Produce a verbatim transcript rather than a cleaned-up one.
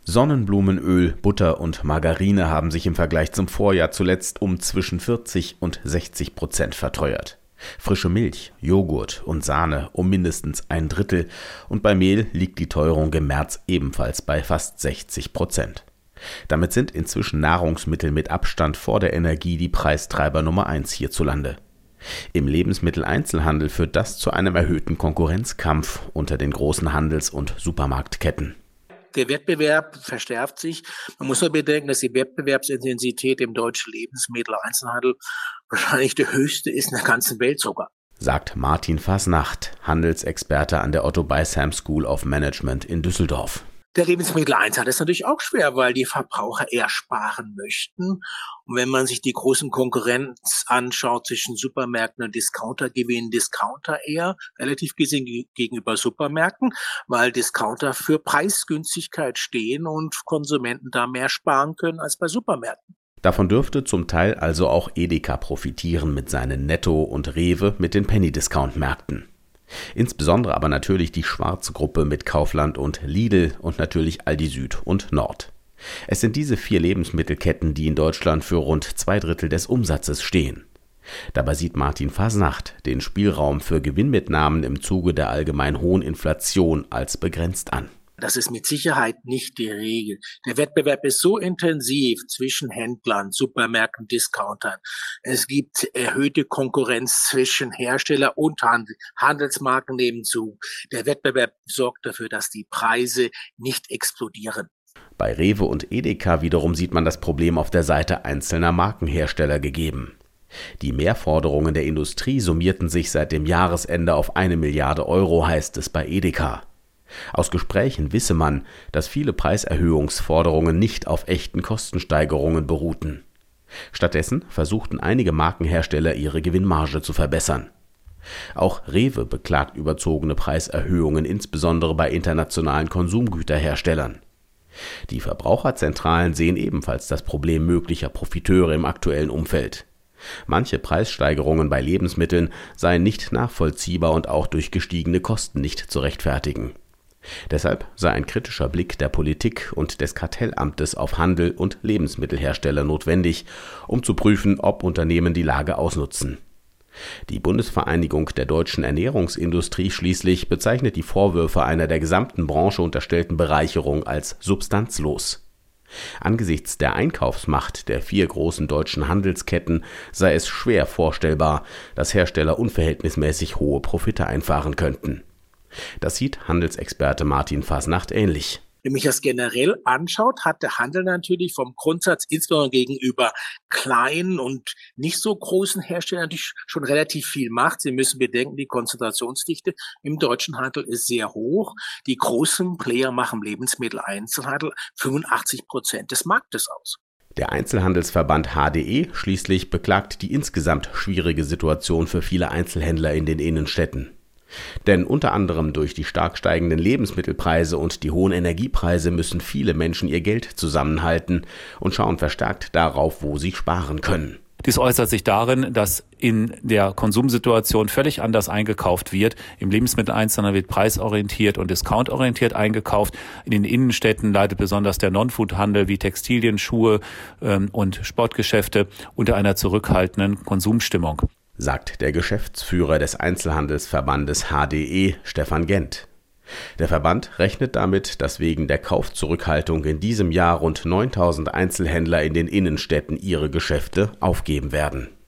Sonnenblumenöl, Butter und Margarine haben sich im Vergleich zum Vorjahr zuletzt um zwischen vierzig und sechzig Prozent verteuert. Frische Milch, Joghurt und Sahne um mindestens ein Drittel und bei Mehl liegt die Teuerung im März ebenfalls bei fast sechzig Prozent. Damit sind inzwischen Nahrungsmittel mit Abstand vor der Energie die Preistreiber Nummer eins hierzulande. Im Lebensmitteleinzelhandel führt das zu einem erhöhten Konkurrenzkampf unter den großen Handels- und Supermarktketten. Der Wettbewerb verstärkt sich. Man muss nur bedenken, dass die Wettbewerbsintensität im deutschen Lebensmitteleinzelhandel wahrscheinlich die höchste ist in der ganzen Welt sogar. Sagt Martin Fasnacht, Handelsexperte an der Otto Beisheim School of Management in Düsseldorf. Der Lebensmitteleinzelhandel ist natürlich auch schwer, weil die Verbraucher eher sparen möchten. Und wenn man sich die großen Konkurrenz anschaut zwischen Supermärkten und Discounter, gewinnen Discounter eher relativ gesehen gegenüber Supermärkten, weil Discounter für Preisgünstigkeit stehen und Konsumenten da mehr sparen können als bei Supermärkten. Davon dürfte zum Teil also auch Edeka profitieren mit seinen Netto und Rewe mit den Penny-Discount-Märkten. Insbesondere aber natürlich die Schwarz-Gruppe mit Kaufland und Lidl und natürlich Aldi Süd und Nord. Es sind diese vier Lebensmittelketten, die in Deutschland für rund zwei Drittel des Umsatzes stehen. Dabei sieht Martin Fasnacht den Spielraum für Gewinnmitnahmen im Zuge der allgemein hohen Inflation als begrenzt an. Das ist mit Sicherheit nicht die Regel. Der Wettbewerb ist so intensiv zwischen Händlern, Supermärkten, Discountern. Es gibt erhöhte Konkurrenz zwischen Hersteller und Handel. Handelsmarken nehmen zu. Der Wettbewerb sorgt dafür, dass die Preise nicht explodieren. Bei Rewe und Edeka wiederum sieht man das Problem auf der Seite einzelner Markenhersteller gegeben. Die Mehrforderungen der Industrie summierten sich seit dem Jahresende auf eine Milliarde Euro, heißt es bei Edeka. Aus Gesprächen wisse man, dass viele Preiserhöhungsforderungen nicht auf echten Kostensteigerungen beruhten. Stattdessen versuchten einige Markenhersteller ihre Gewinnmarge zu verbessern. Auch Rewe beklagt überzogene Preiserhöhungen, insbesondere bei internationalen Konsumgüterherstellern. Die Verbraucherzentralen sehen ebenfalls das Problem möglicher Profiteure im aktuellen Umfeld. Manche Preissteigerungen bei Lebensmitteln seien nicht nachvollziehbar und auch durch gestiegene Kosten nicht zu rechtfertigen. Deshalb sei ein kritischer Blick der Politik und des Kartellamtes auf Handel und Lebensmittelhersteller notwendig, um zu prüfen, ob Unternehmen die Lage ausnutzen. Die Bundesvereinigung der deutschen Ernährungsindustrie schließlich bezeichnet die Vorwürfe einer der gesamten Branche unterstellten Bereicherung als substanzlos. Angesichts der Einkaufsmacht der vier großen deutschen Handelsketten sei es schwer vorstellbar, dass Hersteller unverhältnismäßig hohe Profite einfahren könnten. Das sieht Handelsexperte Martin Fasnacht ähnlich. Wenn mich das generell anschaut, hat der Handel natürlich vom Grundsatz insbesondere gegenüber kleinen und nicht so großen Herstellern natürlich schon relativ viel Macht. Sie müssen bedenken, die Konzentrationsdichte im deutschen Handel ist sehr hoch. Die großen Player machen Lebensmitteleinzelhandel fünfundachtzig Prozent des Marktes aus. Der Einzelhandelsverband H D E schließlich beklagt die insgesamt schwierige Situation für viele Einzelhändler in den Innenstädten. Denn unter anderem durch die stark steigenden Lebensmittelpreise und die hohen Energiepreise müssen viele Menschen ihr Geld zusammenhalten und schauen verstärkt darauf, wo sie sparen können. Dies äußert sich darin, dass in der Konsumsituation völlig anders eingekauft wird. Im Lebensmitteleinzelhandel wird preisorientiert und discountorientiert eingekauft. In den Innenstädten leidet besonders der Non-Food-Handel wie Textilien, Schuhe ähm, und Sportgeschäfte unter einer zurückhaltenden Konsumstimmung, sagt der Geschäftsführer des Einzelhandelsverbandes H D E, Stefan Gent. Der Verband rechnet damit, dass wegen der Kaufzurückhaltung in diesem Jahr rund neuntausend Einzelhändler in den Innenstädten ihre Geschäfte aufgeben werden.